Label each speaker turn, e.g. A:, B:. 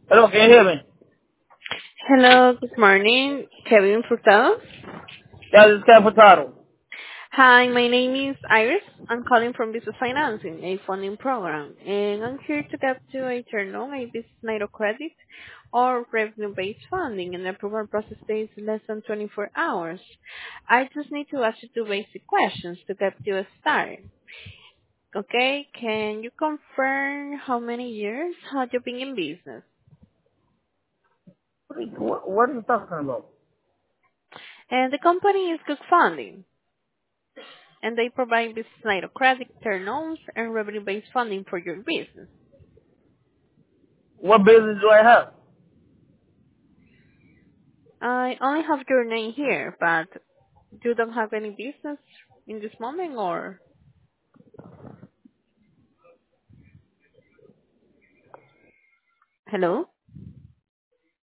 A: Hello, can you hear me?
B: Hello, good morning. Kevin Furtado.
A: Yeah, this is Ken Furtado.
B: Hi, my name is Iris. I'm calling from Business Financing, a funding program, and I'm here to get to a turn on a business line of credit or revenue-based funding, and the approval process takes less than 24 hours. I just need to ask you two basic questions to get you started. Okay, can you confirm how many years have you been in business?
A: What are you talking about?
B: And the company is Good Funding, and they provide business line of credit, term loans, and revenue-based funding for your business.
A: What business do I have?
B: I only have your name here, but you don't have any business in this moment, or hello?